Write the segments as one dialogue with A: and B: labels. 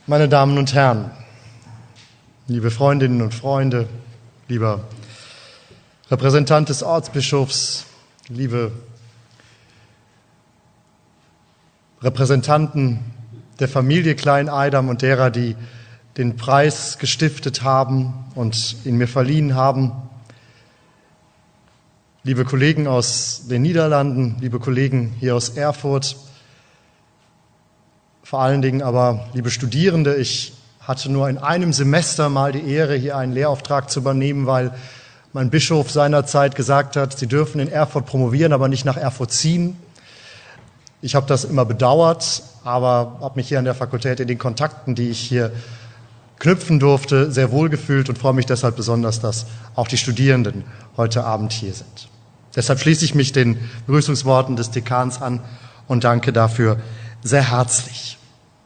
A: Meine Damen und Herren, liebe Freundinnen und Freunde, lieber Repräsentant des Ortsbischofs, liebe Repräsentanten der Familie Klein-Eidam und derer, die den Preis gestiftet haben und ihn mir verliehen haben, liebe Kollegen aus den Niederlanden, liebe Kollegen hier aus Erfurt, vor allen Dingen aber liebe Studierende, ich hatte nur in einem Semester mal die Ehre, hier einen Lehrauftrag zu übernehmen, weil mein Bischof seinerzeit gesagt hat, Sie dürfen in Erfurt promovieren, aber nicht nach Erfurt ziehen. Ich habe das immer bedauert, aber habe mich hier an der Fakultät in den Kontakten, die ich hier knüpfen durfte, sehr wohl gefühlt und freue mich deshalb besonders, dass auch die Studierenden heute Abend hier sind. Deshalb schließe ich mich den Begrüßungsworten des Dekans an und danke dafür sehr herzlich.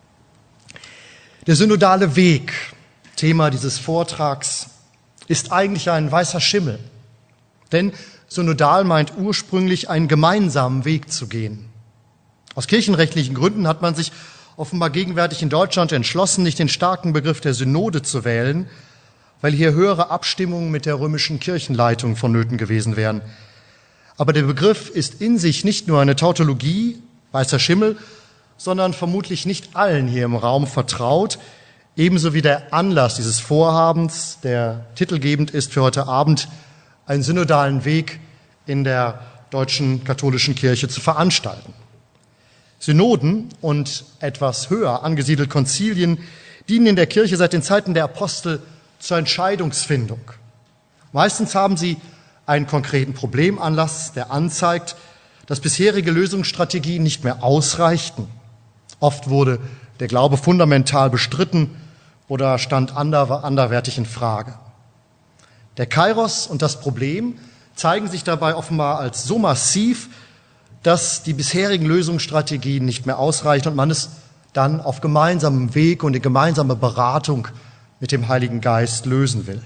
A: Der synodale Weg, Thema dieses Vortrags, ist eigentlich ein weißer Schimmel. Denn synodal meint ursprünglich einen gemeinsamen Weg zu gehen. Aus kirchenrechtlichen Gründen hat man sich offenbar gegenwärtig in Deutschland entschlossen, nicht den starken Begriff der Synode zu wählen, weil hier höhere Abstimmungen mit der römischen Kirchenleitung vonnöten gewesen wären. Aber der Begriff ist in sich nicht nur eine Tautologie, weißer Schimmel, sondern vermutlich nicht allen hier im Raum vertraut, ebenso wie der Anlass dieses Vorhabens, der titelgebend ist für heute Abend, einen synodalen Weg in der deutschen katholischen Kirche zu veranstalten. Synoden und etwas höher angesiedelt Konzilien dienen in der Kirche seit den Zeiten der Apostel zur Entscheidungsfindung. Meistens haben sie einen konkreten Problemanlass, der anzeigt, dass bisherige Lösungsstrategien nicht mehr ausreichten. Oft wurde der Glaube fundamental bestritten oder stand anderweitig in Frage. Der Kairos und das Problem zeigen sich dabei offenbar als so massiv, dass die bisherigen Lösungsstrategien nicht mehr ausreichen und man es dann auf gemeinsamem Weg und in gemeinsamer Beratung mit dem Heiligen Geist lösen will.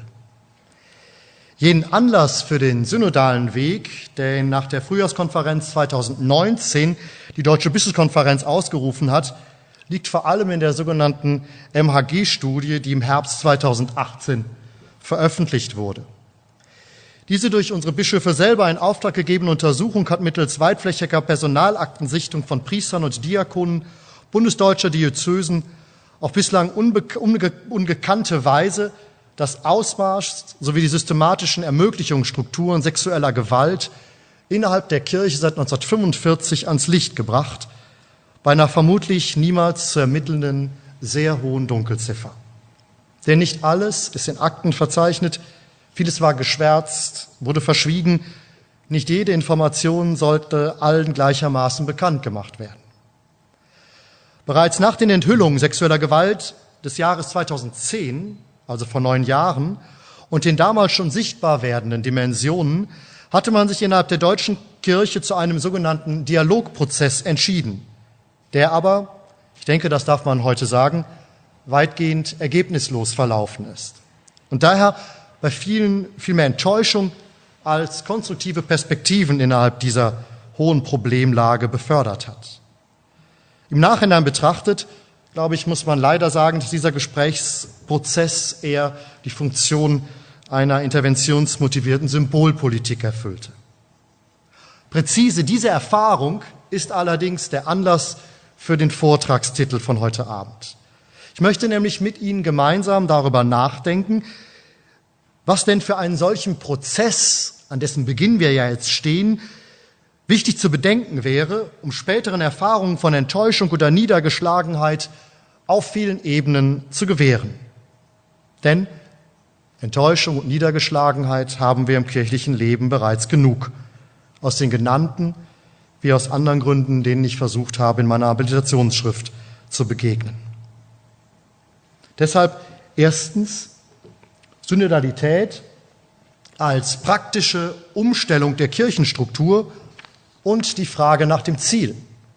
A: Jenen Anlass für den synodalen Weg, den nach der Frühjahrskonferenz 2019 die Deutsche Bischofskonferenz ausgerufen hat, liegt vor allem in der sogenannten MHG-Studie, die im Herbst 2018 veröffentlicht wurde. Diese durch unsere Bischöfe selber in Auftrag gegebene Untersuchung hat mittels weitflächiger Personalaktensichtung von Priestern und Diakonen bundesdeutscher Diözesen auf bislang ungekannte Weise das Ausmaß sowie die systematischen Ermöglichungsstrukturen sexueller Gewalt innerhalb der Kirche seit 1945 ans Licht gebracht, bei einer vermutlich niemals zu ermittelnden, sehr hohen Dunkelziffer. Denn nicht alles ist in Akten verzeichnet, vieles war geschwärzt, wurde verschwiegen, nicht jede Information sollte allen gleichermaßen bekannt gemacht werden. Bereits nach den Enthüllungen sexueller Gewalt des Jahres 2010, also vor 9 Jahren, und den damals schon sichtbar werdenden Dimensionen, hatte man sich innerhalb der deutschen Kirche zu einem sogenannten Dialogprozess entschieden, der aber, ich denke, das darf man heute sagen, weitgehend ergebnislos verlaufen ist. Und daher bei vielen viel mehr Enttäuschung als konstruktive Perspektiven innerhalb dieser hohen Problemlage befördert hat. Im Nachhinein betrachtet, glaube ich, muss man leider sagen, dass dieser Gesprächsprozess eher die Funktion einer interventionsmotivierten Symbolpolitik erfüllte. Präzise diese Erfahrung ist allerdings der Anlass für den Vortragstitel von heute Abend. Ich möchte nämlich mit Ihnen gemeinsam darüber nachdenken, was denn für einen solchen Prozess, an dessen Beginn wir ja jetzt stehen, wichtig zu bedenken wäre, um späteren Erfahrungen von Enttäuschung oder Niedergeschlagenheit auf vielen Ebenen zu gewähren. Denn Enttäuschung und Niedergeschlagenheit haben wir im kirchlichen Leben bereits genug. Aus den genannten wie aus anderen Gründen, denen ich versucht habe, in meiner Habilitationsschrift zu begegnen. Deshalb erstens Synodalität als praktische Umstellung der Kirchenstruktur und die Frage nach dem Ziel.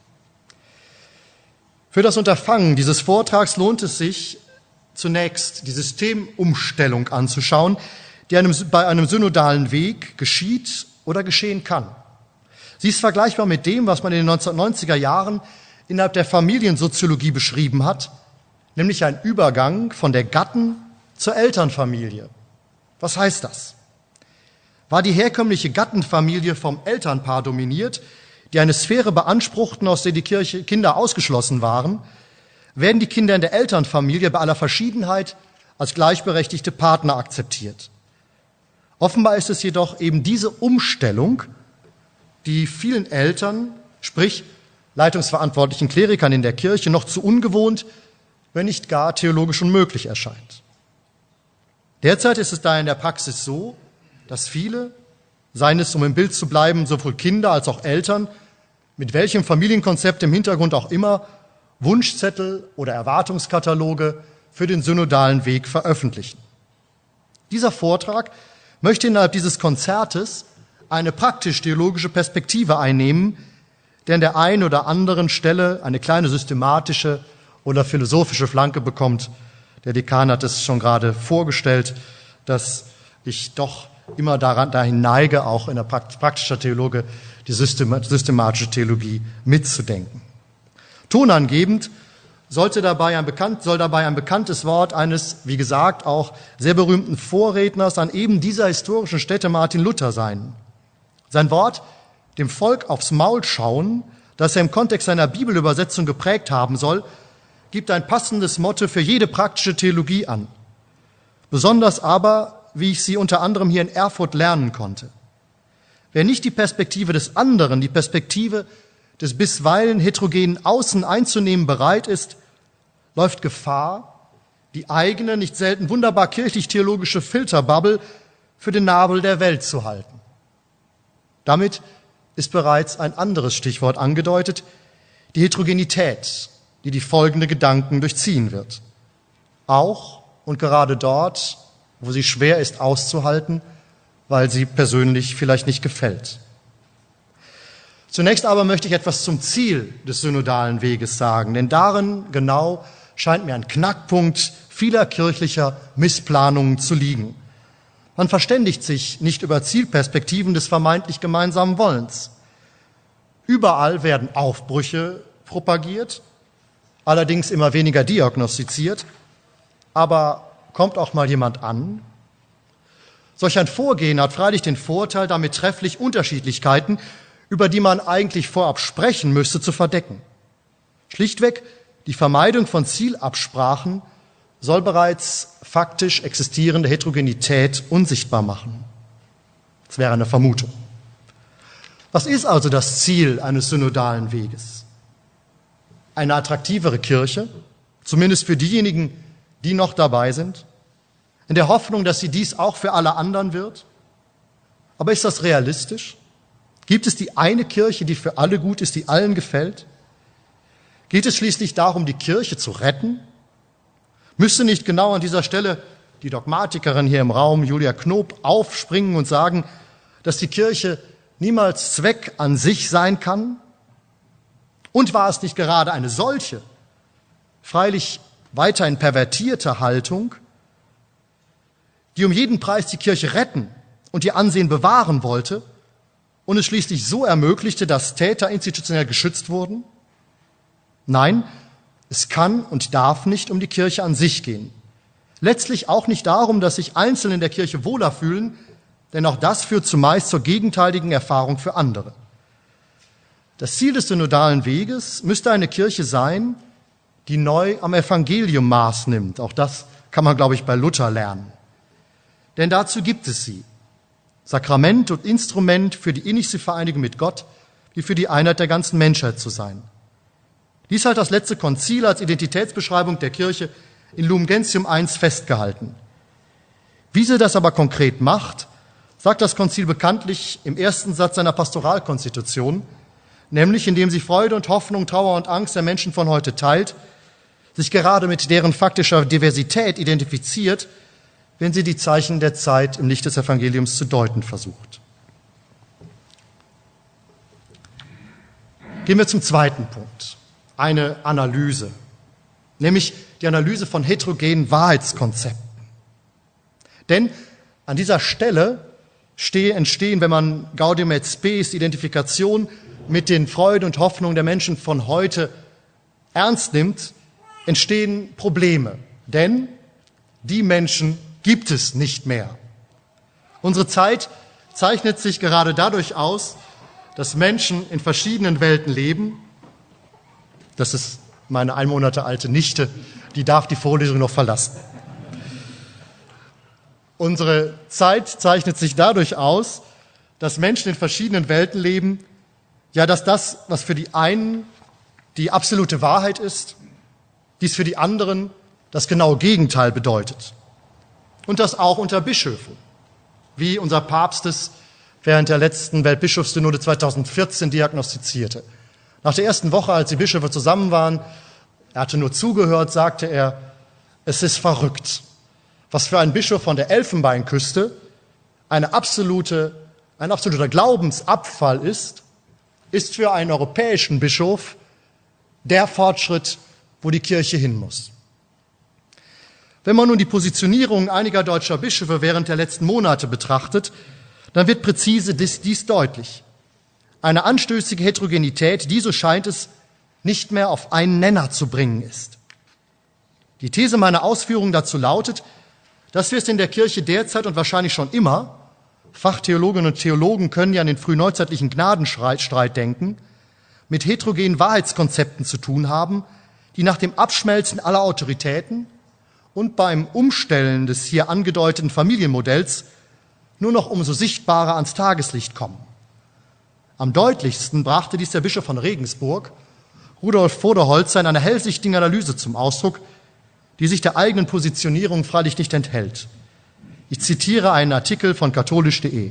A: Für das Unterfangen dieses Vortrags lohnt es sich, zunächst die Systemumstellung anzuschauen, die bei einem synodalen Weg geschieht oder geschehen kann. Sie ist vergleichbar mit dem, was man in den 1990er Jahren innerhalb der Familiensoziologie beschrieben hat, nämlich ein Übergang von der Gatten- zur Elternfamilie. Was heißt das? War die herkömmliche Gattenfamilie vom Elternpaar dominiert, die eine Sphäre beanspruchten, aus der die Kinder ausgeschlossen waren, werden die Kinder in der Elternfamilie bei aller Verschiedenheit als gleichberechtigte Partner akzeptiert. Offenbar ist es jedoch eben diese Umstellung, die vielen Eltern, sprich leitungsverantwortlichen Klerikern in der Kirche, noch zu ungewohnt, wenn nicht gar theologisch unmöglich erscheint. Derzeit ist es daher in der Praxis so, dass viele, seien es, um im Bild zu bleiben, sowohl Kinder als auch Eltern, mit welchem Familienkonzept im Hintergrund auch immer, Wunschzettel oder Erwartungskataloge für den synodalen Weg veröffentlichen. Dieser Vortrag möchte innerhalb dieses Konzertes eine praktisch-theologische Perspektive einnehmen, der an der einen oder anderen Stelle eine kleine systematische oder philosophische Flanke bekommt. Der Dekan hat es schon gerade vorgestellt, dass ich doch immer dahin neige, auch in der praktischer Theologie die systematische Theologie mitzudenken. Tonangebend soll dabei ein bekanntes Wort eines, wie gesagt, auch sehr berühmten Vorredners an eben dieser historischen Stätte Martin Luther sein. Sein Wort, dem Volk aufs Maul schauen, das er im Kontext seiner Bibelübersetzung geprägt haben soll, gibt ein passendes Motto für jede praktische Theologie an. Besonders aber, wie ich sie unter anderem hier in Erfurt lernen konnte. Wer nicht die Perspektive des anderen, die Perspektive des bisweilen heterogenen Außen einzunehmen bereit ist, läuft Gefahr, die eigene, nicht selten wunderbar kirchlich-theologische Filterbubble für den Nabel der Welt zu halten. Damit ist bereits ein anderes Stichwort angedeutet, die Heterogenität, die die folgende Gedanken durchziehen wird. Auch und gerade dort, wo sie schwer ist auszuhalten, weil sie persönlich vielleicht nicht gefällt. Zunächst aber möchte ich etwas zum Ziel des synodalen Weges sagen, denn darin genau scheint mir ein Knackpunkt vieler kirchlicher Missplanungen zu liegen. Man verständigt sich nicht über Zielperspektiven des vermeintlich gemeinsamen Wollens. Überall werden Aufbrüche propagiert, allerdings immer weniger diagnostiziert. Aber kommt auch mal jemand an? Solch ein Vorgehen hat freilich den Vorteil, damit trefflich Unterschiedlichkeiten, über die man eigentlich vorab sprechen müsste, zu verdecken. Schlichtweg, die Vermeidung von Zielabsprachen soll bereits faktisch existierende Heterogenität unsichtbar machen. Das wäre eine Vermutung. Was ist also das Ziel eines synodalen Weges? Eine attraktivere Kirche, zumindest für diejenigen, die noch dabei sind, in der Hoffnung, dass sie dies auch für alle anderen wird? Aber ist das realistisch? Gibt es die eine Kirche, die für alle gut ist, die allen gefällt? Geht es schließlich darum, die Kirche zu retten? Müsste nicht genau an dieser Stelle die Dogmatikerin hier im Raum, Julia Knoop, aufspringen und sagen, dass die Kirche niemals Zweck an sich sein kann? Und war es nicht gerade eine solche, freilich weiterhin pervertierte Haltung, die um jeden Preis die Kirche retten und ihr Ansehen bewahren wollte und es schließlich so ermöglichte, dass Täter institutionell geschützt wurden? Nein, es kann und darf nicht um die Kirche an sich gehen. Letztlich auch nicht darum, dass sich Einzelne in der Kirche wohler fühlen, denn auch das führt zumeist zur gegenteiligen Erfahrung für andere. Das Ziel des synodalen Weges müsste eine Kirche sein, die neu am Evangelium Maß nimmt. Auch das kann man, glaube ich, bei Luther lernen. Denn dazu gibt es sie. Sakrament und Instrument für die innigste Vereinigung mit Gott, wie für die Einheit der ganzen Menschheit zu sein. Dies hat das letzte Konzil als Identitätsbeschreibung der Kirche in Lumen Gentium I festgehalten. Wie sie das aber konkret macht, sagt das Konzil bekanntlich im ersten Satz seiner Pastoralkonstitution, nämlich indem sie Freude und Hoffnung, Trauer und Angst der Menschen von heute teilt, sich gerade mit deren faktischer Diversität identifiziert, wenn sie die Zeichen der Zeit im Licht des Evangeliums zu deuten versucht. Gehen wir zum zweiten Punkt, eine Analyse, nämlich die Analyse von heterogenen Wahrheitskonzepten. Denn an dieser Stelle entstehen, wenn man Gaudium et Spes, die Identifikation mit den Freuden und Hoffnungen der Menschen von heute ernst nimmt, entstehen Probleme, denn die Menschen gibt es nicht mehr. Unsere Zeit zeichnet sich gerade dadurch aus, dass Menschen in verschiedenen Welten leben. Das ist meine 1 Monat alte Nichte, die darf die Vorlesung noch verlassen. Unsere Zeit zeichnet sich dadurch aus, dass Menschen in verschiedenen Welten leben, ja, dass das, was für die einen die absolute Wahrheit ist, dies für die anderen das genaue Gegenteil bedeutet. Und das auch unter Bischöfen, wie unser Papst es während der letzten Weltbischofssynode 2014 diagnostizierte. Nach der ersten Woche, als die Bischöfe zusammen waren, er hatte nur zugehört, sagte er, es ist verrückt, was für einen Bischof von der Elfenbeinküste ein absoluter Glaubensabfall ist für einen europäischen Bischof der Fortschritt, wo die Kirche hin muss. Wenn man nun die Positionierung einiger deutscher Bischöfe während der letzten Monate betrachtet, dann wird präzise dies deutlich. Eine anstößige Heterogenität, die, so scheint es, nicht mehr auf einen Nenner zu bringen ist. Die These meiner Ausführungen dazu lautet, dass wir es in der Kirche derzeit und wahrscheinlich schon immer, Fachtheologinnen und Theologen können ja an den frühneuzeitlichen Gnadenstreit denken, mit heterogenen Wahrheitskonzepten zu tun haben, die nach dem Abschmelzen aller Autoritäten und beim Umstellen des hier angedeuteten Familienmodells nur noch umso sichtbarer ans Tageslicht kommen. Am deutlichsten brachte dies der Bischof von Regensburg, Rudolf Voderholzer, in einer hellsichtigen Analyse zum Ausdruck, die sich der eigenen Positionierung freilich nicht enthält. Ich zitiere einen Artikel von katholisch.de.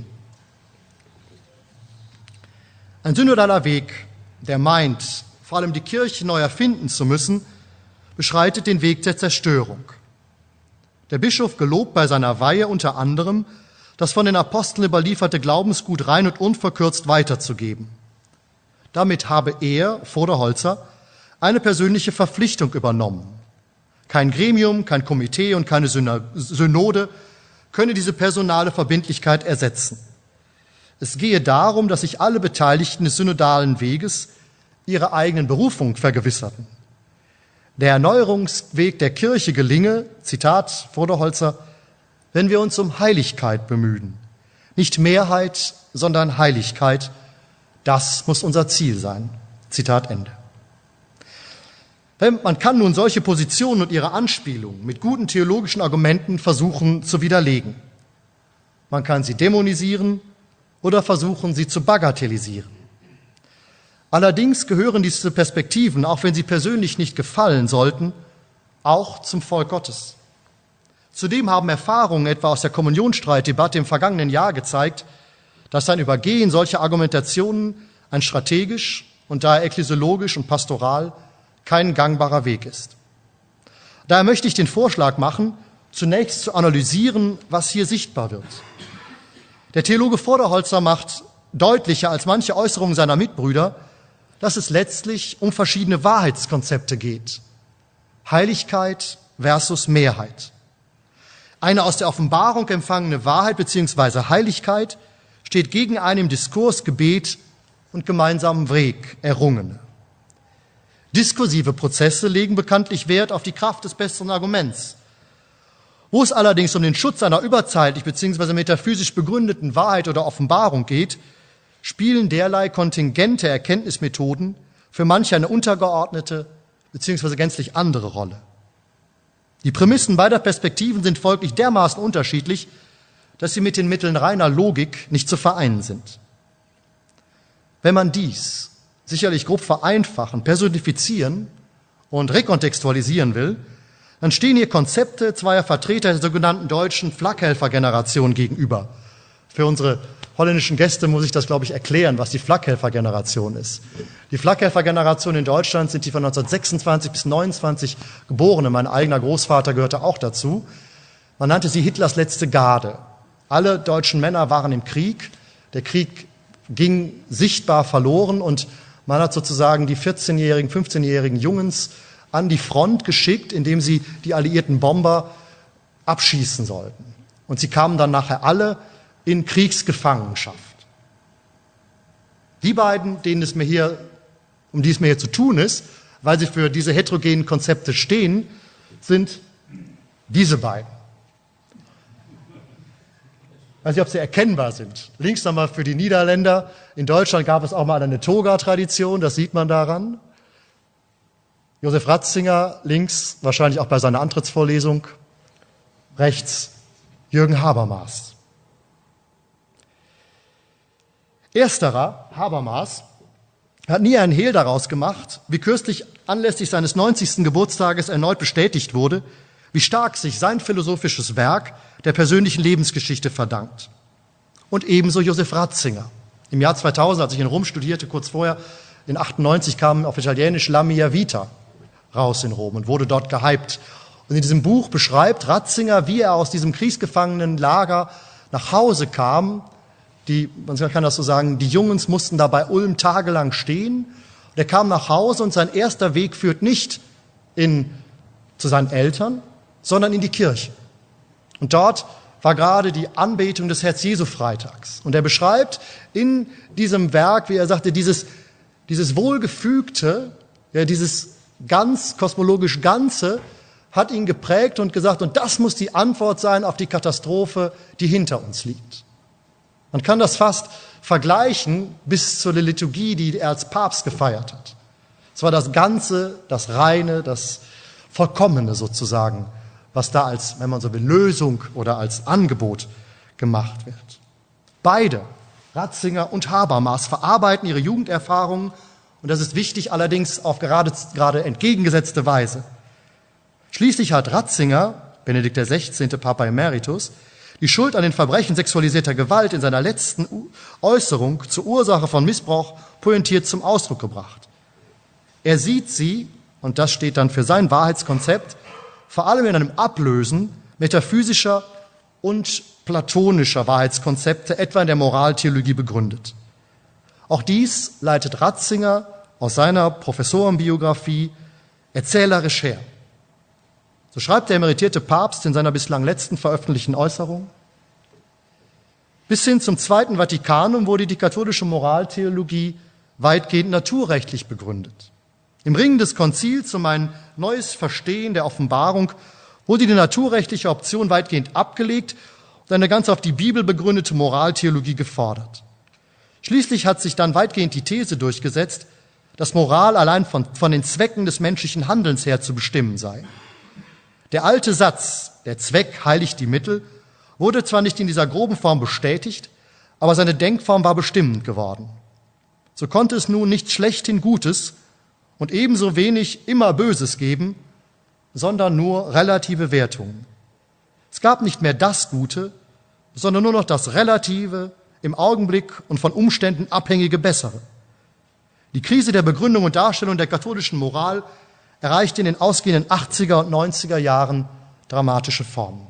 A: Ein synodaler Weg, der meint, vor allem die Kirche neu erfinden zu müssen, beschreitet den Weg der Zerstörung. Der Bischof gelobt bei seiner Weihe unter anderem, das von den Aposteln überlieferte Glaubensgut rein und unverkürzt weiterzugeben. Damit habe er, Voderholzer, eine persönliche Verpflichtung übernommen. Kein Gremium, kein Komitee und keine Synode könne diese personale Verbindlichkeit ersetzen. Es gehe darum, dass sich alle Beteiligten des synodalen Weges ihre eigenen Berufung vergewisserten. Der Erneuerungsweg der Kirche gelinge, Zitat Voderholzer, wenn wir uns um Heiligkeit bemühen. Nicht Mehrheit, sondern Heiligkeit. Das muss unser Ziel sein. Zitat Ende. Man kann nun solche Positionen und ihre Anspielungen mit guten theologischen Argumenten versuchen zu widerlegen. Man kann sie dämonisieren oder versuchen, sie zu bagatellisieren. Allerdings gehören diese Perspektiven, auch wenn sie persönlich nicht gefallen sollten, auch zum Volk Gottes. Zudem haben Erfahrungen etwa aus der Kommunionstreitdebatte im vergangenen Jahr gezeigt, dass ein Übergehen solcher Argumentationen ein strategisch und daher ekklesiologisch und pastoral kein gangbarer Weg ist. Daher möchte ich den Vorschlag machen, zunächst zu analysieren, was hier sichtbar wird. Der Theologe Voderholzer macht deutlicher als manche Äußerungen seiner Mitbrüder, dass es letztlich um verschiedene Wahrheitskonzepte geht. Heiligkeit versus Mehrheit. Eine aus der Offenbarung empfangene Wahrheit bzw. Heiligkeit steht gegen eine im Diskurs, Gebet und gemeinsamen Weg errungene. Diskursive Prozesse legen bekanntlich Wert auf die Kraft des besseren Arguments. Wo es allerdings um den Schutz einer überzeitlich bzw. metaphysisch begründeten Wahrheit oder Offenbarung geht, spielen derlei kontingente Erkenntnismethoden für manche eine untergeordnete bzw. gänzlich andere Rolle. Die Prämissen beider Perspektiven sind folglich dermaßen unterschiedlich, dass sie mit den Mitteln reiner Logik nicht zu vereinen sind. Wenn man dies sicherlich grob vereinfachen, personifizieren und rekontextualisieren will, dann stehen hier Konzepte zweier Vertreter der sogenannten deutschen Flakhelfergeneration gegenüber. Für unsere holländischen Gäste muss ich das, glaube ich, erklären, was die Flakhelfergeneration ist. Die Flakhelfergeneration in Deutschland sind die von 1926 bis 1929 Geborene. Mein eigener Großvater gehörte auch dazu. Man nannte sie Hitlers letzte Garde. Alle deutschen Männer waren im Krieg. Der Krieg ging sichtbar verloren und man hat sozusagen die 14-jährigen, 15-jährigen Jungs an die Front geschickt, indem sie die alliierten Bomber abschießen sollten. Und sie kamen dann nachher alle in Kriegsgefangenschaft. Die beiden, um die es mir hier zu tun ist, weil sie für diese heterogenen Konzepte stehen, sind diese beiden. Ich weiß nicht, ob sie erkennbar sind. Links nochmal für die Niederländer. In Deutschland gab es auch mal eine Toga-Tradition, das sieht man daran. Josef Ratzinger, links, wahrscheinlich auch bei seiner Antrittsvorlesung. Rechts Jürgen Habermas. Ersterer, Habermas, hat nie einen Hehl daraus gemacht, wie kürzlich anlässlich seines 90. Geburtstages erneut bestätigt wurde, wie stark sich sein philosophisches Werk der persönlichen Lebensgeschichte verdankt. Und ebenso Josef Ratzinger. Im Jahr 2000, als ich in Rom studierte, kurz vorher, in 98 kam auf Italienisch La Mia Vita raus in Rom und wurde dort gehypt. Und in diesem Buch beschreibt Ratzinger, wie er aus diesem Kriegsgefangenenlager nach Hause kam. Man kann das so sagen, die Jungs mussten da bei Ulm tagelang stehen. Und er kam nach Hause und sein erster Weg führt nicht zu seinen Eltern, sondern in die Kirche. Und dort war gerade die Anbetung des Herz-Jesu-Freitags. Und er beschreibt in diesem Werk, wie er sagte, dieses Wohlgefügte, ja, dieses ganz kosmologisch Ganze, hat ihn geprägt und gesagt, und das muss die Antwort sein auf die Katastrophe, die hinter uns liegt. Man kann das fast vergleichen bis zur Liturgie, die er als Papst gefeiert hat. Es war das Ganze, das Reine, das Vollkommene sozusagen, was da als, wenn man so will, Lösung oder als Angebot gemacht wird. Beide, Ratzinger und Habermas, verarbeiten ihre Jugenderfahrungen, und das ist wichtig, allerdings auf gerade entgegengesetzte Weise. Schließlich hat Ratzinger, Benedikt XVI., Papa Emeritus, die Schuld an den Verbrechen sexualisierter Gewalt in seiner letzten Äußerung zur Ursache von Missbrauch pointiert zum Ausdruck gebracht. Er sieht sie, und das steht dann für sein Wahrheitskonzept, vor allem in einem Ablösen metaphysischer und platonischer Wahrheitskonzepte, etwa in der Moraltheologie begründet. Auch dies leitet Ratzinger aus seiner Professorenbiografie erzählerisch her. So schreibt der emeritierte Papst in seiner bislang letzten veröffentlichten Äußerung: Bis hin zum Zweiten Vatikanum wurde die katholische Moraltheologie weitgehend naturrechtlich begründet. Im Ringen des Konzils um ein neues Verstehen der Offenbarung wurde die naturrechtliche Option weitgehend abgelegt und eine ganz auf die Bibel begründete Moraltheologie gefordert. Schließlich hat sich dann weitgehend die These durchgesetzt, dass Moral allein von den Zwecken des menschlichen Handelns her zu bestimmen sei. Der alte Satz, der Zweck heiligt die Mittel, wurde zwar nicht in dieser groben Form bestätigt, aber seine Denkform war bestimmend geworden. So konnte es nun nicht schlechthin Gutes und ebenso wenig immer Böses geben, sondern nur relative Wertungen. Es gab nicht mehr das Gute, sondern nur noch das relative, im Augenblick und von Umständen abhängige Bessere. Die Krise der Begründung und Darstellung der katholischen Moral erreichte in den ausgehenden 80er und 90er Jahren dramatische Formen.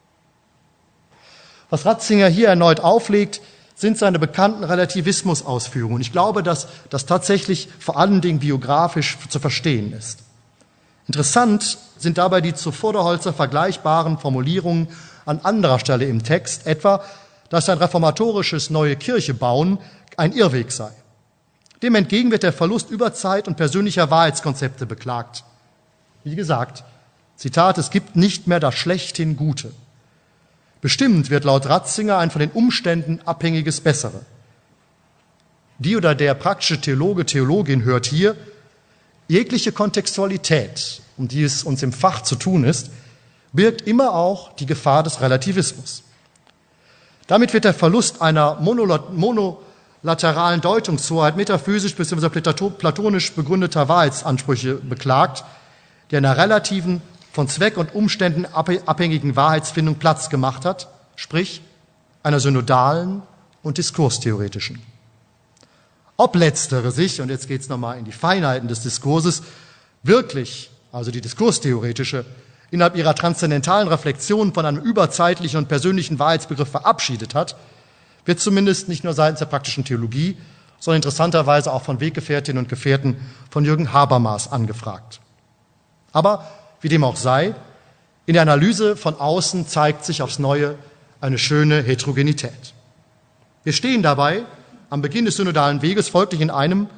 A: Was Ratzinger hier erneut auflegt, sind seine bekannten Relativismus-Ausführungen. Ich glaube, dass das tatsächlich vor allen Dingen biografisch zu verstehen ist. Interessant sind dabei die zu Voderholzer vergleichbaren Formulierungen an anderer Stelle im Text, etwa, dass ein reformatorisches neue Kirche bauen ein Irrweg sei. Dem entgegen wird der Verlust Überzeit und persönlicher Wahrheitskonzepte beklagt. Wie gesagt, Zitat, es gibt nicht mehr das schlechthin Gute. Bestimmt wird laut Ratzinger ein von den Umständen abhängiges Bessere. Die oder der praktische Theologe, Theologin hört hier, jegliche Kontextualität, um die es uns im Fach zu tun ist, birgt immer auch die Gefahr des Relativismus. Damit wird der Verlust einer monolateralen Deutungshoheit metaphysisch bzw. platonisch begründeter Wahrheitsansprüche beklagt, die einer relativen, von Zweck und Umständen abhängigen Wahrheitsfindung Platz gemacht hat, sprich einer synodalen und diskurstheoretischen. Ob letztere sich, und jetzt geht es nochmal in die Feinheiten des Diskurses, wirklich, also die diskurstheoretische, innerhalb ihrer transzendentalen Reflexion von einem überzeitlichen und persönlichen Wahrheitsbegriff verabschiedet hat, wird zumindest nicht nur seitens der praktischen Theologie, sondern interessanterweise auch von Weggefährtinnen und Gefährten von Jürgen Habermas angefragt. Aber wie dem auch sei, in der Analyse von außen zeigt sich aufs Neue eine schöne Heterogenität. Wir stehen dabei am Beginn des synodalen Weges folglich in einem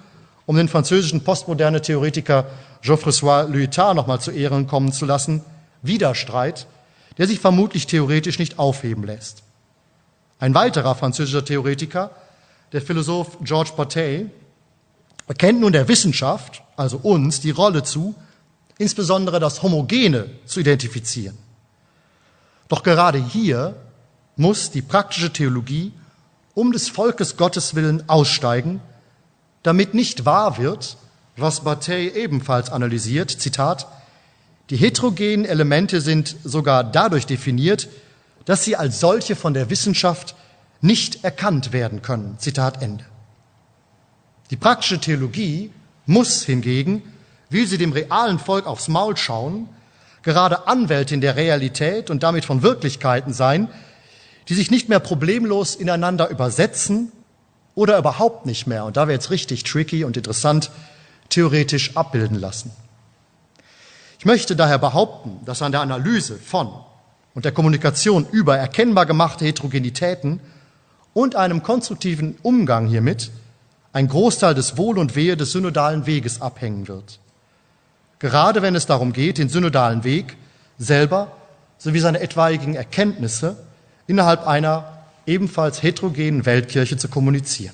A: um den französischen postmoderne Theoretiker Geoffroy Lyotard nochmal zu Ehren kommen zu lassen, Widerstreit, der sich vermutlich theoretisch nicht aufheben lässt. Ein weiterer französischer Theoretiker, der Philosoph Georges Bataille, erkennt nun der Wissenschaft, also uns, die Rolle zu, insbesondere das Homogene zu identifizieren. Doch gerade hier muss die praktische Theologie um des Volkes Gottes willen aussteigen, damit nicht wahr wird, was Bataille ebenfalls analysiert, Zitat, die heterogenen Elemente sind sogar dadurch definiert, dass sie als solche von der Wissenschaft nicht erkannt werden können. Zitat Ende. Die praktische Theologie muss hingegen, will sie dem realen Volk aufs Maul schauen, gerade Anwältin der Realität und damit von Wirklichkeiten sein, die sich nicht mehr problemlos ineinander übersetzen oder überhaupt nicht mehr, und da wird es richtig tricky und interessant, theoretisch abbilden lassen. Ich möchte daher behaupten, dass an der Analyse von und der Kommunikation über erkennbar gemachte Heterogenitäten und einem konstruktiven Umgang hiermit ein Großteil des Wohl und Wehe des synodalen Weges abhängen wird. Gerade wenn es darum geht, den synodalen Weg selber sowie seine etwaigen Erkenntnisse innerhalb einer ebenfalls heterogenen Weltkirche zu kommunizieren.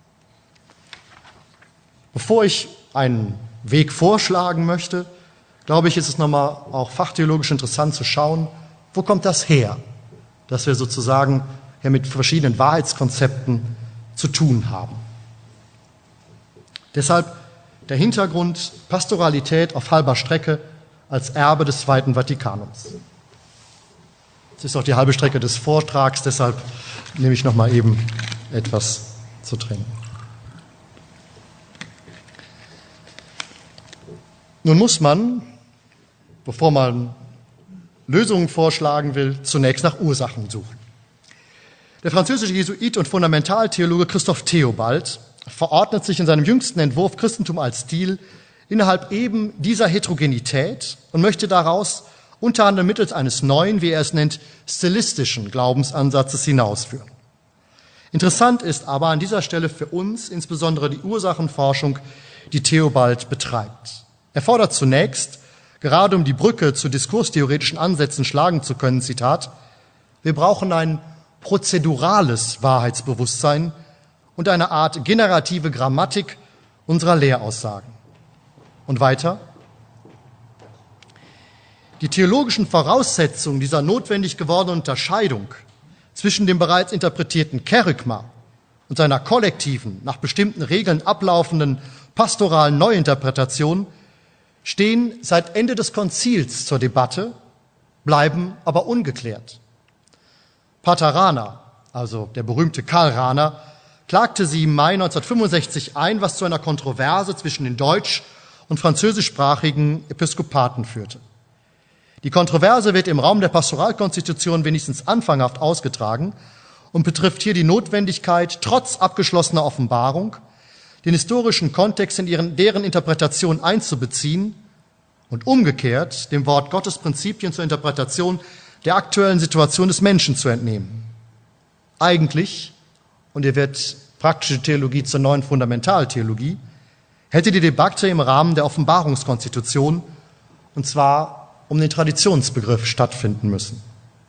A: Bevor ich einen Weg vorschlagen möchte, glaube ich, ist es nochmal auch fachtheologisch interessant zu schauen, wo kommt das her, dass wir sozusagen hier mit verschiedenen Wahrheitskonzepten zu tun haben. Deshalb der Hintergrund Pastoralität auf halber Strecke als Erbe des Zweiten Vatikanums. Das ist auch die halbe Strecke des Vortrags, deshalb nehme ich nochmal eben etwas zu trinken. Nun muss man, bevor man Lösungen vorschlagen will, zunächst nach Ursachen suchen. Der französische Jesuit und Fundamentaltheologe Christoph Theobald verordnet sich in seinem jüngsten Entwurf Christentum als Stil innerhalb eben dieser Heterogenität und möchte daraus unter anderem mittels eines neuen, wie er es nennt, stilistischen Glaubensansatzes hinausführen. Interessant ist aber an dieser Stelle für uns insbesondere die Ursachenforschung, die Theobald betreibt. Er fordert zunächst, gerade um die Brücke zu diskurstheoretischen Ansätzen schlagen zu können, Zitat, wir brauchen ein prozedurales Wahrheitsbewusstsein und eine Art generative Grammatik unserer Lehraussagen. Und weiter, die theologischen Voraussetzungen dieser notwendig gewordenen Unterscheidung zwischen dem bereits interpretierten Kerygma und seiner kollektiven, nach bestimmten Regeln ablaufenden pastoralen Neuinterpretation stehen seit Ende des Konzils zur Debatte, bleiben aber ungeklärt. Pater Rahner, also der berühmte Karl Rahner, klagte sie im Mai 1965 ein, was zu einer Kontroverse zwischen den deutsch- und französischsprachigen Episkopaten führte. Die Kontroverse wird im Raum der Pastoralkonstitution wenigstens anfanghaft ausgetragen und betrifft hier die Notwendigkeit, trotz abgeschlossener Offenbarung, den historischen Kontext in deren Interpretation einzubeziehen und umgekehrt dem Wort Gottes Prinzipien zur Interpretation der aktuellen Situation des Menschen zu entnehmen. Eigentlich, und hier wird praktische Theologie zur neuen Fundamentaltheologie, hätte die Debatte im Rahmen der Offenbarungskonstitution, und zwar um den Traditionsbegriff, stattfinden müssen.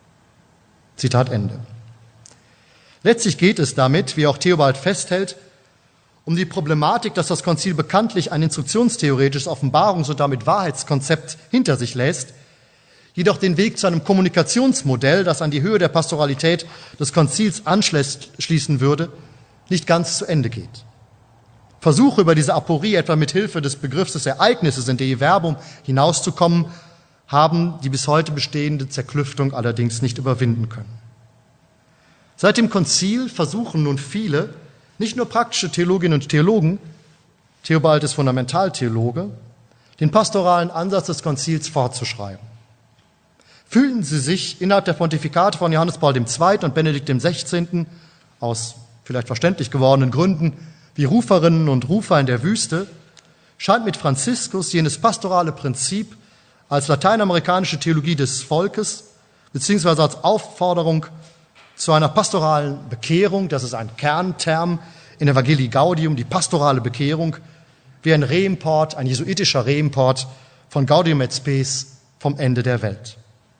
A: Zitat Ende. Letztlich geht es damit, wie auch Theobald festhält, um die Problematik, dass das Konzil bekanntlich ein instruktionstheoretisches Offenbarungs- und damit Wahrheitskonzept hinter sich lässt, jedoch den Weg zu einem Kommunikationsmodell, das an die Höhe der Pastoralität des Konzils anschließen würde, nicht ganz zu Ende geht. Versuche über diese Aporie, etwa mit Hilfe des Begriffs des Ereignisses in Dei Verbum hinauszukommen, haben die bis heute bestehende Zerklüftung allerdings nicht überwinden können. Seit dem Konzil versuchen nun viele, nicht nur praktische Theologinnen und Theologen, Theobald ist Fundamentaltheologe, den pastoralen Ansatz des Konzils fortzuschreiben. Fühlten sie sich innerhalb der Pontifikate von Johannes Paul II. Und Benedikt XVI. Aus vielleicht verständlich gewordenen Gründen wie Ruferinnen und Rufer in der Wüste, scheint mit Franziskus jenes pastorale Prinzip als lateinamerikanische Theologie des Volkes beziehungsweise als Aufforderung zu einer pastoralen Bekehrung, das ist ein Kernterm in Evangelii Gaudium, die pastorale Bekehrung, wie ein Reimport, ein jesuitischer Reimport von Gaudium et Spes vom Ende der Welt.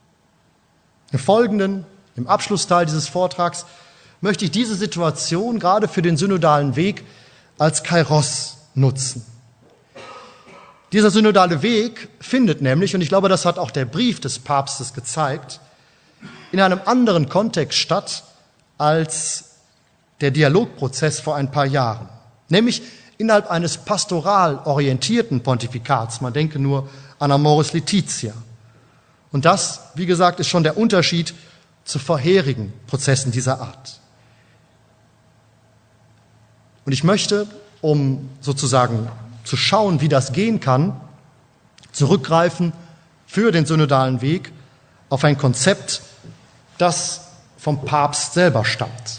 A: Im Abschlussteil dieses Vortrags, möchte ich diese Situation gerade für den synodalen Weg als Kairos nutzen. Dieser synodale Weg findet nämlich, und ich glaube, das hat auch der Brief des Papstes gezeigt, in einem anderen Kontext statt als der Dialogprozess vor ein paar Jahren, nämlich innerhalb eines pastoral orientierten Pontifikats. Man denke nur an Amoris Laetitia. Und das, wie gesagt, ist schon der Unterschied zu vorherigen Prozessen dieser Art. Und ich möchte, um sozusagen zu schauen, wie das gehen kann, zurückgreifen für den synodalen Weg auf ein Konzept, das vom Papst selber stammt.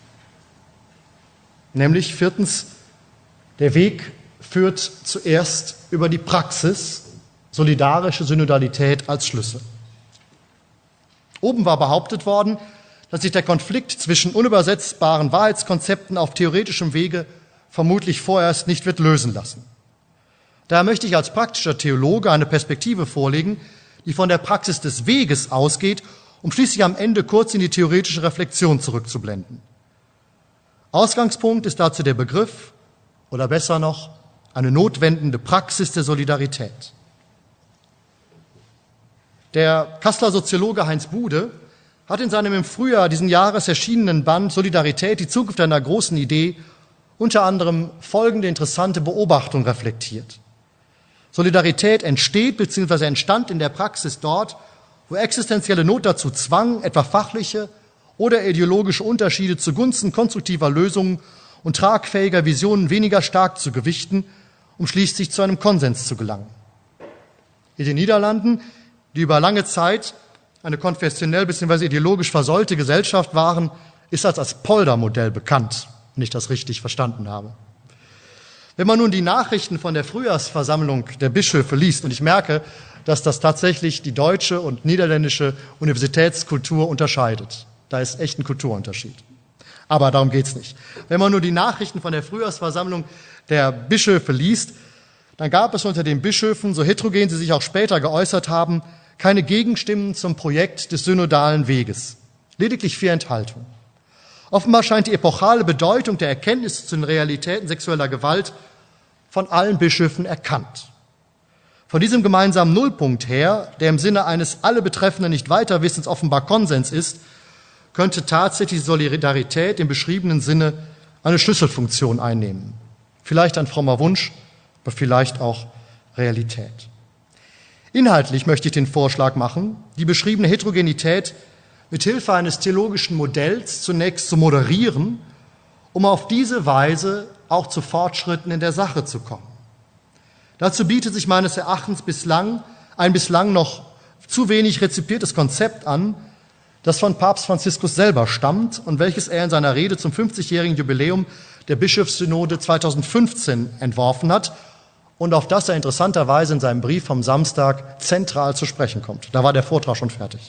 A: Nämlich viertens, der Weg führt zuerst über die Praxis, solidarische Synodalität als Schlüssel. Oben war behauptet worden, dass sich der Konflikt zwischen unübersetzbaren Wahrheitskonzepten auf theoretischem Wege vermutlich vorerst nicht wird lösen lassen. Daher möchte ich als praktischer Theologe eine Perspektive vorlegen, die von der Praxis des Weges ausgeht, um schließlich am Ende kurz in die theoretische Reflexion zurückzublenden. Ausgangspunkt ist dazu der Begriff, oder besser noch, eine notwendende Praxis der Solidarität. Der Kasseler Soziologe Heinz Bude hat in seinem im Frühjahr diesen Jahres erschienenen Band Solidarität, die Zukunft einer großen Idee, unter anderem folgende interessante Beobachtung reflektiert. Solidarität entsteht bzw. entstand in der Praxis dort, wo existenzielle Not dazu zwang, etwa fachliche oder ideologische Unterschiede zugunsten konstruktiver Lösungen und tragfähiger Visionen weniger stark zu gewichten, um schließlich zu einem Konsens zu gelangen. In den Niederlanden, die über lange Zeit eine konfessionell bzw. ideologisch versäulte Gesellschaft waren, ist als Polder-Modell bekannt, wenn ich das richtig verstanden habe. Wenn man nun die Nachrichten von der Frühjahrsversammlung der Bischöfe liest, und ich merke, dass das tatsächlich die deutsche und niederländische Universitätskultur unterscheidet. Da ist echt ein Kulturunterschied. Aber darum geht's nicht. Wenn man nur die Nachrichten von der Frühjahrsversammlung der Bischöfe liest, dann gab es unter den Bischöfen, so heterogen sie sich auch später geäußert haben, keine Gegenstimmen zum Projekt des synodalen Weges. Lediglich 4 Enthaltungen. Offenbar scheint die epochale Bedeutung der Erkenntnis zu den Realitäten sexueller Gewalt von allen Bischöfen erkannt. Von diesem gemeinsamen Nullpunkt her, der im Sinne eines alle Betreffenden nicht weiter Wissens offenbar Konsens ist, könnte tatsächlich Solidarität im beschriebenen Sinne eine Schlüsselfunktion einnehmen. Vielleicht ein frommer Wunsch, aber vielleicht auch Realität. Inhaltlich möchte ich den Vorschlag machen, die beschriebene Heterogenität mit Hilfe eines theologischen Modells zunächst zu moderieren, um auf diese Weise auch zu Fortschritten in der Sache zu kommen. Dazu bietet sich meines Erachtens ein bislang noch zu wenig rezipiertes Konzept an, das von Papst Franziskus selber stammt und welches er in seiner Rede zum 50-jährigen Jubiläum der Bischofssynode 2015 entworfen hat und auf das er interessanterweise in seinem Brief vom Samstag zentral zu sprechen kommt. Da war der Vortrag schon fertig.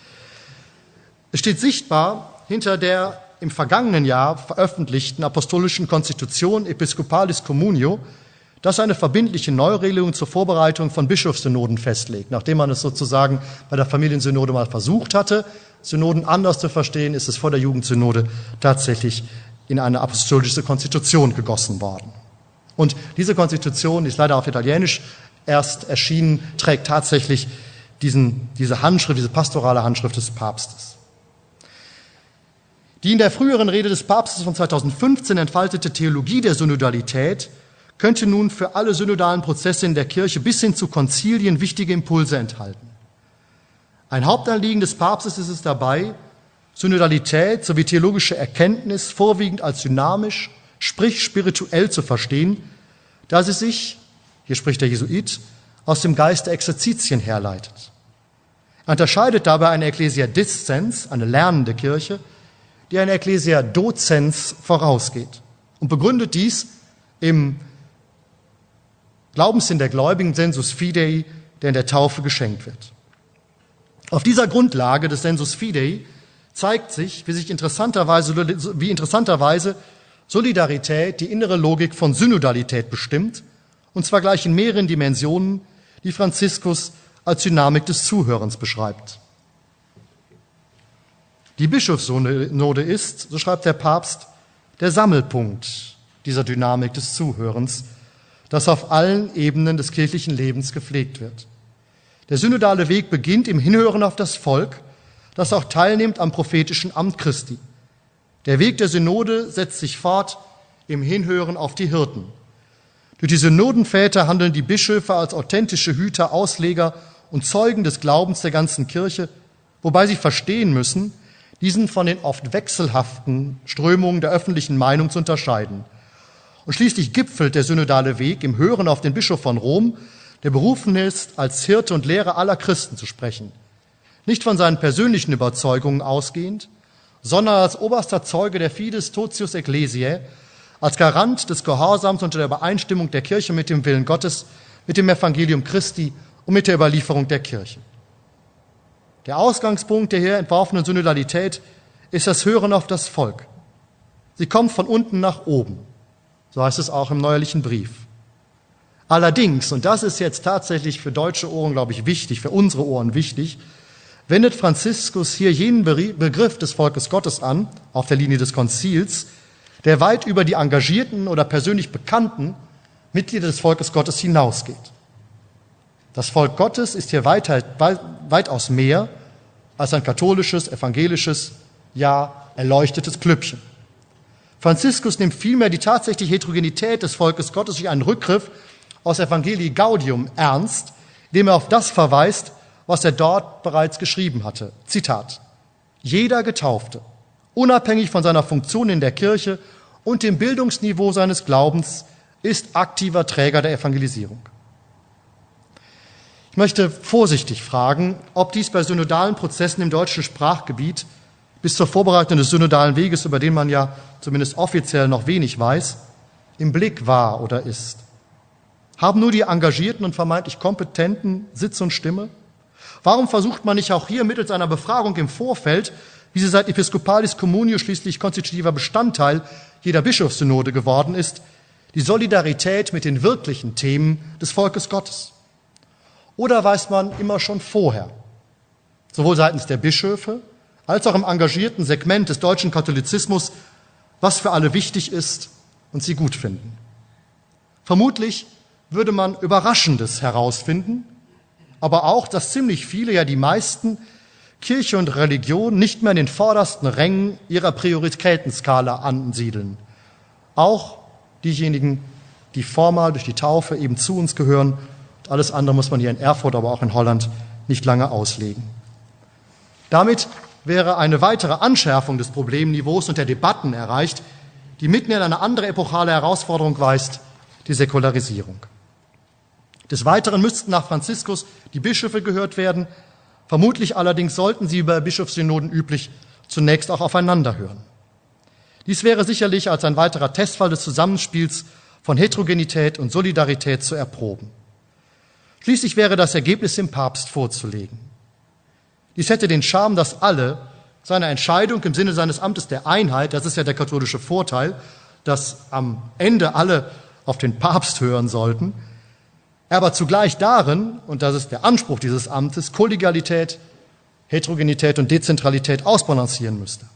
A: Es steht sichtbar hinter der im vergangenen Jahr veröffentlichten apostolischen Konstitution Episcopalis Communio, das eine verbindliche Neuregelung zur Vorbereitung von Bischofssynoden festlegt. Nachdem man es sozusagen bei der Familiensynode mal versucht hatte, Synoden anders zu verstehen, ist es vor der Jugendsynode tatsächlich in eine apostolische Konstitution gegossen worden. Und diese Konstitution, die ist leider auf Italienisch erst erschienen, trägt tatsächlich diese Handschrift, diese pastorale Handschrift des Papstes. Die in der früheren Rede des Papstes von 2015 entfaltete Theologie der Synodalität könnte nun für alle synodalen Prozesse in der Kirche bis hin zu Konzilien wichtige Impulse enthalten. Ein Hauptanliegen des Papstes ist es dabei, Synodalität sowie theologische Erkenntnis vorwiegend als dynamisch, sprich spirituell zu verstehen, da sie sich, hier spricht der Jesuit, aus dem Geist der Exerzitien herleitet. Er unterscheidet dabei eine Ecclesia Discens, eine lernende Kirche, die einer Ecclesia Docens vorausgeht und begründet dies im Glaubenssinn der Gläubigen, Sensus Fidei, der in der Taufe geschenkt wird. Auf dieser Grundlage des Sensus Fidei zeigt sich, wie interessanterweise Solidarität die innere Logik von Synodalität bestimmt und zwar gleich in mehreren Dimensionen, die Franziskus als Dynamik des Zuhörens beschreibt. Die Bischofssynode ist, so schreibt der Papst, der Sammelpunkt dieser Dynamik des Zuhörens, das auf allen Ebenen des kirchlichen Lebens gepflegt wird. Der synodale Weg beginnt im Hinhören auf das Volk, das auch teilnimmt am prophetischen Amt Christi. Der Weg der Synode setzt sich fort im Hinhören auf die Hirten. Durch die Synodenväter handeln die Bischöfe als authentische Hüter, Ausleger und Zeugen des Glaubens der ganzen Kirche, wobei sie verstehen müssen, diesen von den oft wechselhaften Strömungen der öffentlichen Meinung zu unterscheiden. Und schließlich gipfelt der synodale Weg im Hören auf den Bischof von Rom, der berufen ist, als Hirte und Lehrer aller Christen zu sprechen. Nicht von seinen persönlichen Überzeugungen ausgehend, sondern als oberster Zeuge der Fides Totius Ecclesiae, als Garant des Gehorsams unter der Übereinstimmung der Kirche mit dem Willen Gottes, mit dem Evangelium Christi und mit der Überlieferung der Kirche. Der Ausgangspunkt der hier entworfenen Synodalität ist das Hören auf das Volk. Sie kommt von unten nach oben, so heißt es auch im neuerlichen Brief. Allerdings, und das ist jetzt tatsächlich für deutsche Ohren, glaube ich, wichtig, für unsere Ohren wichtig, wendet Franziskus hier jenen Begriff des Volkes Gottes an, auf der Linie des Konzils, der weit über die engagierten oder persönlich bekannten Mitglieder des Volkes Gottes hinausgeht. Das Volk Gottes ist hier weitaus mehr als ein katholisches, evangelisches, ja erleuchtetes Klüppchen. Franziskus nimmt vielmehr die tatsächliche Heterogenität des Volkes Gottes durch einen Rückgriff aus Evangelii Gaudium ernst, indem er auf das verweist, was er dort bereits geschrieben hatte. Zitat: Jeder Getaufte, unabhängig von seiner Funktion in der Kirche und dem Bildungsniveau seines Glaubens, ist aktiver Träger der Evangelisierung. Ich möchte vorsichtig fragen, ob dies bei synodalen Prozessen im deutschen Sprachgebiet bis zur Vorbereitung des synodalen Weges, über den man ja zumindest offiziell noch wenig weiß, im Blick war oder ist. Haben nur die Engagierten und vermeintlich Kompetenten Sitz und Stimme? Warum versucht man nicht auch hier mittels einer Befragung im Vorfeld, wie sie seit Episcopalis Communio schließlich konstitutiver Bestandteil jeder Bischofssynode geworden ist, die Solidarität mit den wirklichen Themen des Volkes Gottes? Oder weiß man immer schon vorher, sowohl seitens der Bischöfe als auch im engagierten Segment des deutschen Katholizismus, was für alle wichtig ist und sie gut finden? Vermutlich würde man Überraschendes herausfinden, aber auch, dass ziemlich viele, ja die meisten, Kirche und Religion nicht mehr in den vordersten Rängen ihrer Prioritätenskala ansiedeln. Auch diejenigen, die formal durch die Taufe eben zu uns gehören. Alles andere muss man hier in Erfurt, aber auch in Holland nicht lange auslegen. Damit wäre eine weitere Anschärfung des Problemniveaus und der Debatten erreicht, die mitten in eine andere epochale Herausforderung weist, die Säkularisierung. Des Weiteren müssten nach Franziskus die Bischöfe gehört werden. Vermutlich allerdings sollten sie bei Bischofssynoden üblich zunächst auch aufeinander hören. Dies wäre sicherlich als ein weiterer Testfall des Zusammenspiels von Heterogenität und Solidarität zu erproben. Schließlich wäre das Ergebnis dem Papst vorzulegen. Dies hätte den Charme, dass alle seine Entscheidung im Sinne seines Amtes der Einheit, das ist ja der katholische Vorteil, dass am Ende alle auf den Papst hören sollten, aber zugleich darin, und das ist der Anspruch dieses Amtes, Kollegialität, Heterogenität und Dezentralität ausbalancieren müsste.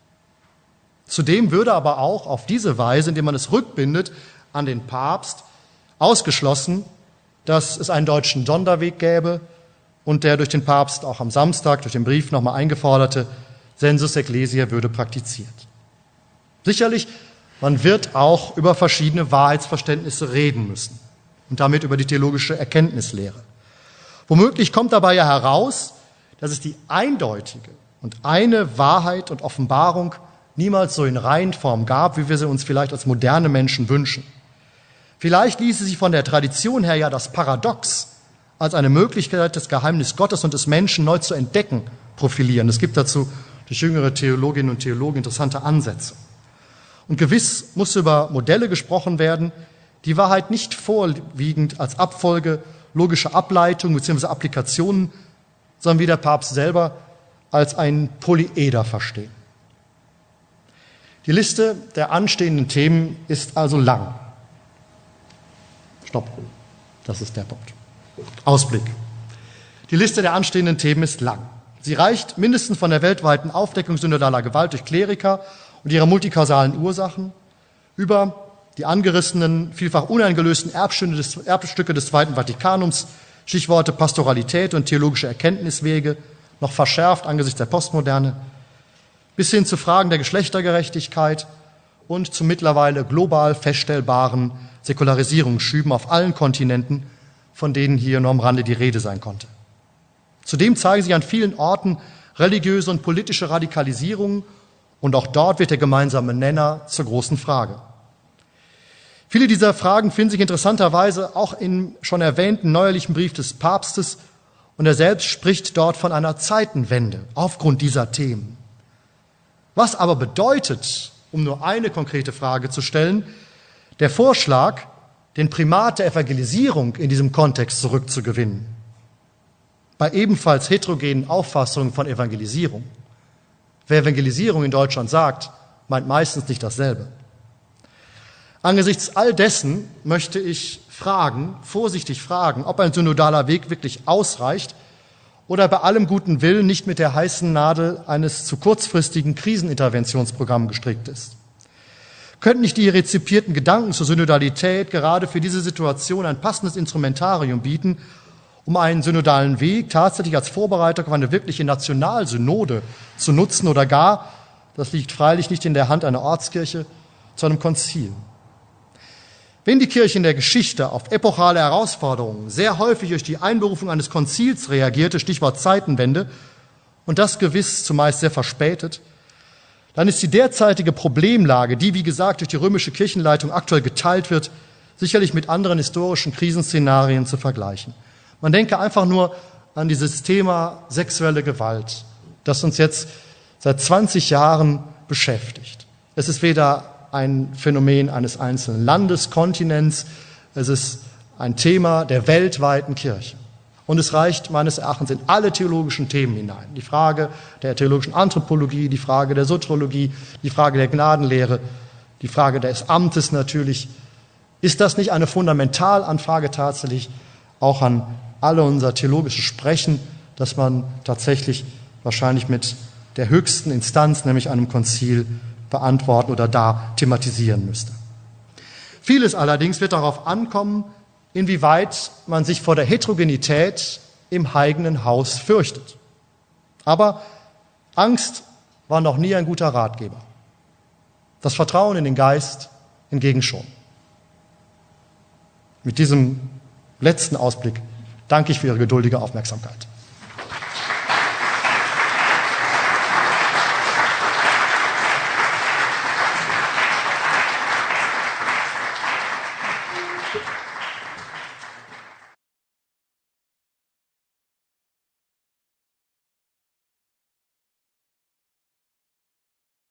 A: Zudem würde aber auch auf diese Weise, indem man es rückbindet an den Papst, ausgeschlossen, dass es einen deutschen Sonderweg gäbe und der durch den Papst auch am Samstag durch den Brief nochmal eingeforderte Sensus Ecclesiae würde praktiziert. Sicherlich, man wird auch über verschiedene Wahrheitsverständnisse reden müssen und damit über die theologische Erkenntnislehre. Womöglich kommt dabei ja heraus, dass es die eindeutige und eine Wahrheit und Offenbarung niemals so in Reihenform gab, wie wir sie uns vielleicht als moderne Menschen wünschen. Vielleicht ließe sich von der Tradition her ja das Paradox als eine Möglichkeit, das Geheimnis Gottes und des Menschen neu zu entdecken, profilieren. Es gibt dazu durch jüngere Theologinnen und Theologen interessante Ansätze. Und gewiss muss über Modelle gesprochen werden, die Wahrheit nicht vorwiegend als Abfolge logischer Ableitungen bzw. Applikationen, sondern wie der Papst selber als ein Polyeder verstehen. Die Liste der anstehenden Themen ist also lang. Stopp. Das ist der Punkt. Ausblick. Die Liste der anstehenden Themen ist lang. Sie reicht mindestens von der weltweiten Aufdeckung synodaler Gewalt durch Kleriker und ihrer multikausalen Ursachen über die angerissenen, vielfach uneingelösten Erbstücke des Zweiten Vatikanums, Stichworte Pastoralität und theologische Erkenntniswege, noch verschärft angesichts der Postmoderne, bis hin zu Fragen der Geschlechtergerechtigkeit und zu mittlerweile global feststellbaren Säkularisierungsschüben auf allen Kontinenten, von denen hier nur am Rande die Rede sein konnte. Zudem zeigen sich an vielen Orten religiöse und politische Radikalisierungen, und auch dort wird der gemeinsame Nenner zur großen Frage. Viele dieser Fragen finden sich interessanterweise auch im schon erwähnten neuerlichen Brief des Papstes, und er selbst spricht dort von einer Zeitenwende aufgrund dieser Themen. Was aber bedeutet, um nur eine konkrete Frage zu stellen, der Vorschlag, den Primat der Evangelisierung in diesem Kontext zurückzugewinnen, bei ebenfalls heterogenen Auffassungen von Evangelisierung. Wer Evangelisierung in Deutschland sagt, meint meistens nicht dasselbe. Angesichts all dessen möchte ich vorsichtig fragen, ob ein synodaler Weg wirklich ausreicht oder bei allem guten Willen nicht mit der heißen Nadel eines zu kurzfristigen Kriseninterventionsprogramms gestrickt ist. Könnten nicht die rezipierten Gedanken zur Synodalität gerade für diese Situation ein passendes Instrumentarium bieten, um einen synodalen Weg tatsächlich als Vorbereitung auf eine wirkliche Nationalsynode zu nutzen oder gar, das liegt freilich nicht in der Hand einer Ortskirche, zu einem Konzil. Wenn die Kirche in der Geschichte auf epochale Herausforderungen sehr häufig durch die Einberufung eines Konzils reagierte, Stichwort Zeitenwende, und das gewiss zumeist sehr verspätet, dann ist die derzeitige Problemlage, die, wie gesagt, durch die römische Kirchenleitung aktuell geteilt wird, sicherlich mit anderen historischen Krisenszenarien zu vergleichen. Man denke einfach nur an dieses Thema sexuelle Gewalt, das uns jetzt seit 20 Jahren beschäftigt. Es ist weder ein Phänomen eines einzelnen Landes, Kontinents, es ist ein Thema der weltweiten Kirche. Und es reicht meines Erachtens in alle theologischen Themen hinein. Die Frage der theologischen Anthropologie, die Frage der Soteriologie, die Frage der Gnadenlehre, die Frage des Amtes natürlich. Ist das nicht eine Fundamentalanfrage tatsächlich auch an alle unser theologisches Sprechen, dass man tatsächlich wahrscheinlich mit der höchsten Instanz, nämlich einem Konzil, beantworten oder da thematisieren müsste. Vieles allerdings wird darauf ankommen, inwieweit man sich vor der Heterogenität im eigenen Haus fürchtet. Aber Angst war noch nie ein guter Ratgeber. Das Vertrauen in den Geist hingegen schon. Mit diesem letzten Ausblick danke ich für Ihre geduldige Aufmerksamkeit.